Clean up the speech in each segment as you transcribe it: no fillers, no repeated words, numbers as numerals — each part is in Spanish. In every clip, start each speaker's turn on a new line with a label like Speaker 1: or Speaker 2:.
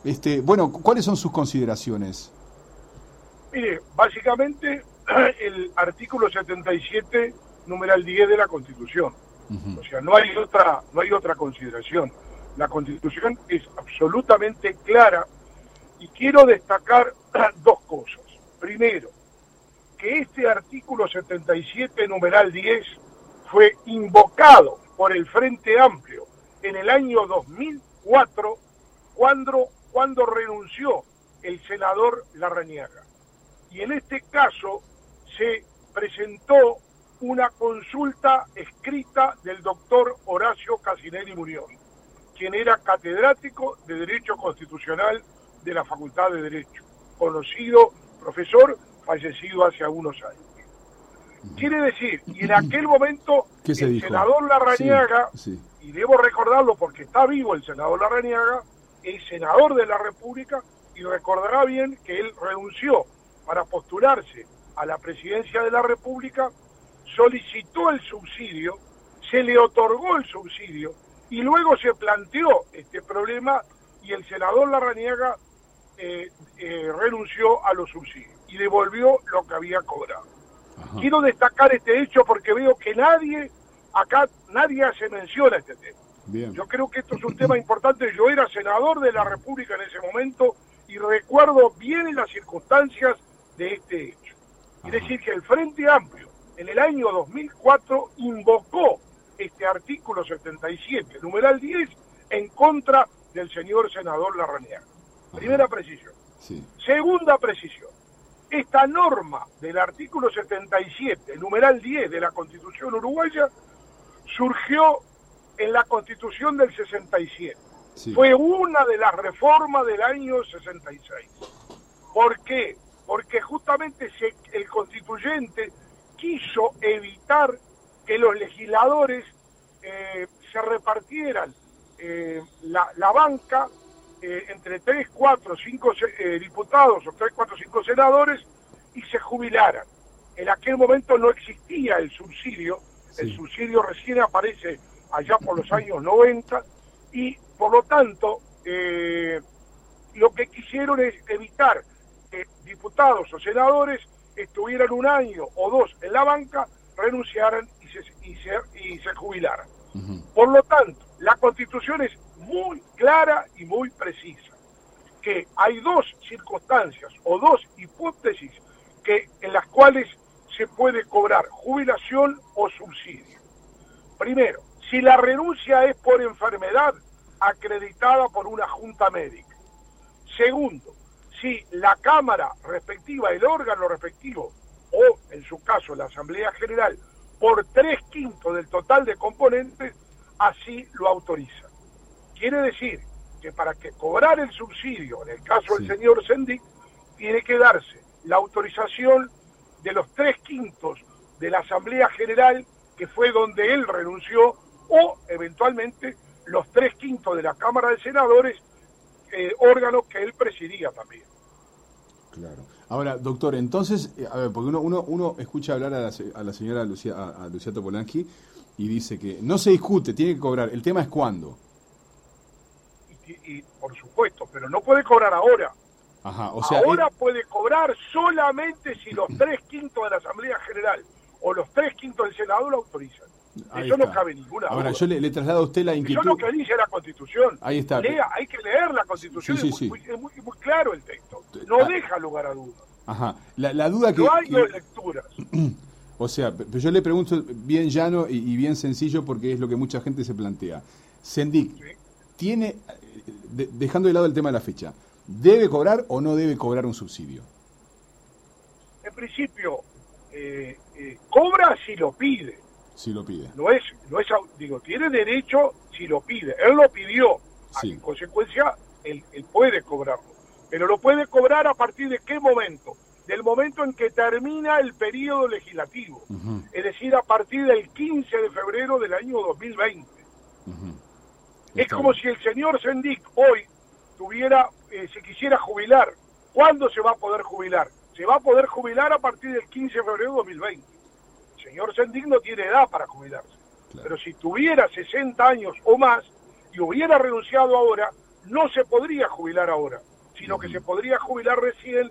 Speaker 1: Bueno, ¿cuáles son sus consideraciones?
Speaker 2: Mire, básicamente el artículo 77, numeral 10 de la Constitución. O sea, no hay otra consideración. La Constitución es absolutamente clara y quiero destacar dos cosas. Primero, que este artículo 77, numeral 10, fue invocado por el Frente Amplio en el año 2004 cuando renunció el senador Larrañaga. Y en este caso se presentó una consulta escrita del doctor Horacio Casinelli Muñoz, quien era catedrático de Derecho Constitucional de la Facultad de Derecho, conocido profesor, fallecido hace algunos años. Quiere decir, y en aquel momento el senador Larrañaga, y debo recordarlo porque está vivo el senador Larrañaga, es senador de la República, y recordará bien que él renunció para postularse a la presidencia de la República, solicitó el subsidio, se le otorgó el subsidio, y luego se planteó este problema y el senador Larrañaga renunció a los subsidios y devolvió lo que había cobrado. Ajá. Quiero destacar este hecho porque veo que nadie hace mención a este tema. Bien. Yo creo que esto es un tema importante. Yo era senador de la República en ese momento y recuerdo bien las circunstancias de este hecho. Es decir, que el Frente Amplio en el año 2004 invocó este artículo 77, numeral 10, en contra del señor senador Larrañaga. Primera precisión. Sí. Segunda precisión. Esta norma del artículo 77, numeral 10 de la Constitución uruguaya, surgió en la Constitución del 67. Sí. Fue una de las reformas del año 66. ¿Por qué? Porque justamente el constituyente quiso evitar que los legisladores se repartieran la banca entre 3, 4, 5 diputados o 3, 4, 5 senadores y se jubilaran. En aquel momento no existía el subsidio, sí. El subsidio recién aparece allá por los años 90 y por lo tanto lo que quisieron es evitar que diputados o senadores estuvieran un año o dos en la banca, renunciaran y se jubilaran. Por lo tanto, la Constitución es muy clara y muy precisa, que hay dos circunstancias o dos hipótesis en las cuales se puede cobrar jubilación o subsidio. Primero, si la renuncia es por enfermedad acreditada por una junta médica. Segundo, si la Cámara respectiva, el órgano respectivo, o en su caso la Asamblea General, por 3/5 del total de componentes, así lo autoriza. Quiere decir que para que cobrar el subsidio, en el caso del señor Sendic, tiene que darse la autorización de los 3/5 de la Asamblea General, que fue donde él renunció, o eventualmente los 3/5 de la Cámara de Senadores, órgano que él presidía también.
Speaker 1: Claro. Ahora, doctor, entonces, a ver, porque uno escucha hablar a la señora Lucía Topolansky y dice que no se discute, tiene que cobrar, el tema es cuándo.
Speaker 2: Y por supuesto, pero no puede cobrar ahora.
Speaker 1: Ajá, o sea,
Speaker 2: ahora puede cobrar solamente si los 3/5 de la Asamblea General o los 3/5 del Senado lo autorizan. Eso no cabe ninguna duda.
Speaker 1: Ahora, yo le traslado a usted la inquietud.
Speaker 2: Eso es lo que dice la Constitución.
Speaker 1: Ahí está.
Speaker 2: Hay que leer la Constitución,
Speaker 1: sí.
Speaker 2: Es muy claro el texto. No deja lugar a dudas.
Speaker 1: Ajá. La duda que...
Speaker 2: No hay dos lecturas.
Speaker 1: O sea, pero yo le pregunto bien llano y bien sencillo porque es lo que mucha gente se plantea. Sendic, ¿tiene, dejando de lado el tema de la fecha, ¿debe cobrar o no debe cobrar un subsidio?
Speaker 2: En principio, cobra si lo pide.
Speaker 1: Si lo pide.
Speaker 2: Tiene derecho si lo pide. Él lo pidió. En consecuencia, él puede cobrarlo. Pero lo puede cobrar a partir de qué momento. Del momento en que termina el periodo legislativo. Es decir, a partir del 15 de febrero del año 2020. Es como si el señor Sendic hoy se quisiera jubilar. ¿Cuándo se va a poder jubilar? Se va a poder jubilar a partir del 15 de febrero de 2020. El señor Sendic no tiene edad para jubilarse. Claro. Pero si tuviera 60 años o más y hubiera renunciado ahora, no se podría jubilar ahora, sino que se podría jubilar recién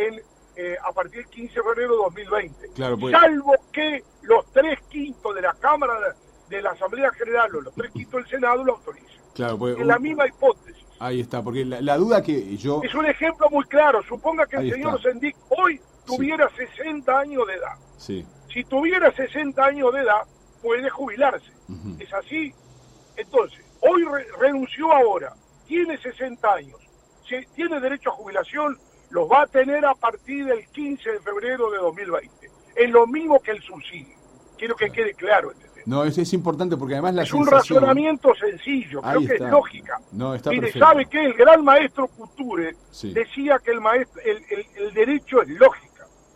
Speaker 2: a partir del 15 de febrero de 2020.
Speaker 1: Claro, pues,
Speaker 2: salvo que los 3/5 de la Cámara de la Asamblea General o los 3/5 del Senado lo autoricen.
Speaker 1: Claro, pues,
Speaker 2: es la misma hipótesis.
Speaker 1: Ahí está, porque la duda que yo...
Speaker 2: Es un ejemplo muy claro. Suponga que
Speaker 1: ahí
Speaker 2: el señor
Speaker 1: está.
Speaker 2: Sendik hoy tuviera 60 años de edad.
Speaker 1: Sí.
Speaker 2: Si tuviera 60 años de edad, puede jubilarse. ¿Es así? Entonces, hoy renunció ahora, tiene 60 años, tiene derecho a jubilación, los va a tener a partir del 15 de febrero de 2020. Es lo mismo que el subsidio. Quiero que quede claro.
Speaker 1: No, es importante porque además la
Speaker 2: es un razonamiento sencillo, creo que es lógica.
Speaker 1: No, está
Speaker 2: Mire,
Speaker 1: perfecto.
Speaker 2: ¿sabe qué? El gran maestro Couture
Speaker 1: sí.
Speaker 2: decía que el derecho es lógica.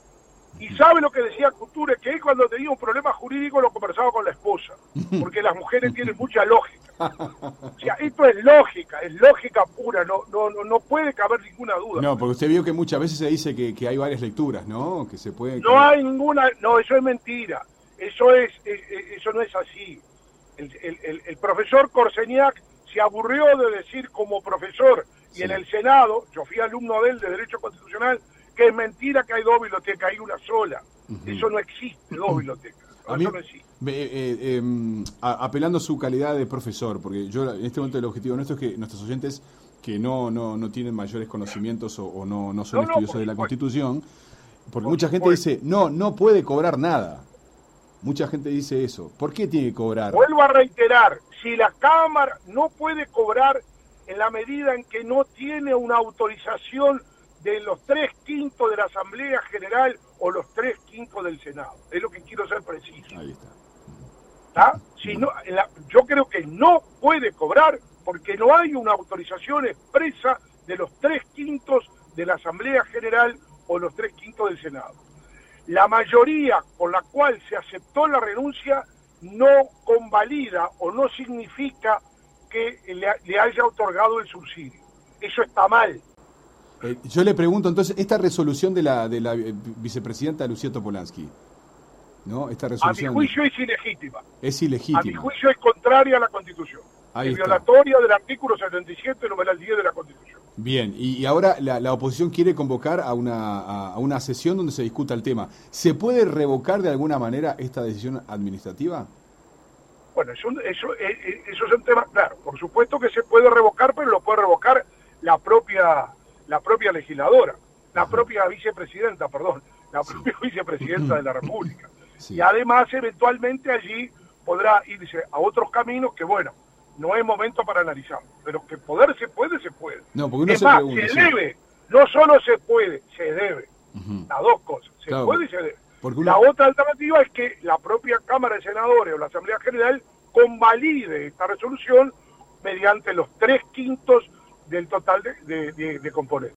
Speaker 2: Y sabe lo que decía Couture, que él cuando tenía un problema jurídico lo conversaba con la esposa, porque las mujeres tienen mucha lógica. O sea, esto es lógica pura, no puede caber ninguna duda.
Speaker 1: No, porque usted vio que muchas veces se dice que hay varias lecturas, ¿no? Que se puede...
Speaker 2: No hay ninguna, no, eso es mentira. Eso no es así. El profesor Corseñac se aburrió de decir como profesor, y en el Senado, yo fui alumno de él de Derecho Constitucional, que es mentira que hay dos bibliotecas, hay una sola. Eso no existe, dos bibliotecas. Eso no existe.
Speaker 1: Apelando a su calidad de profesor, porque yo en este momento el objetivo nuestro es que nuestros oyentes que no tienen mayores conocimientos o no son estudiosos de la Constitución, porque mucha gente dice, no puede cobrar nada. Mucha gente dice eso. ¿Por qué tiene que cobrar?
Speaker 2: Vuelvo a reiterar, si la Cámara no puede cobrar en la medida en que no tiene una autorización de los 3/5 de la Asamblea General o los 3/5 del Senado. Es lo que quiero ser preciso.
Speaker 1: Ahí está.
Speaker 2: ¿Está? Si no, yo creo que no puede cobrar porque no hay una autorización expresa de los 3/5 de la Asamblea General o los 3/5 del Senado. La mayoría con la cual se aceptó la renuncia no convalida o no significa que le haya otorgado el subsidio. Eso está mal.
Speaker 1: Yo le pregunto entonces, esta resolución de la vicepresidenta Lucía Topolansky, ¿no? Esta resolución,
Speaker 2: a mi juicio es ilegítima.
Speaker 1: Es ilegítima.
Speaker 2: A mi juicio es contraria a la Constitución.
Speaker 1: Ahí
Speaker 2: es
Speaker 1: está.
Speaker 2: violatoria del artículo 77, numeral 10 de la Constitución.
Speaker 1: Bien, y ahora la oposición quiere convocar a una sesión donde se discuta el tema. ¿Se puede revocar de alguna manera esta decisión administrativa?
Speaker 2: Bueno, eso es un tema, claro, por supuesto que se puede revocar, pero lo puede revocar la propia legisladora, la propia vicepresidenta de la República. Sí. Y además, eventualmente allí podrá irse a otros caminos que, bueno, no es momento para analizar, pero que poder se puede.
Speaker 1: No, porque uno
Speaker 2: es más, se debe, no solo se puede, se debe. Las dos cosas, se puede y se debe. La otra alternativa es que la propia Cámara de Senadores o la Asamblea General convalide esta resolución mediante los 3/5 del total de componentes.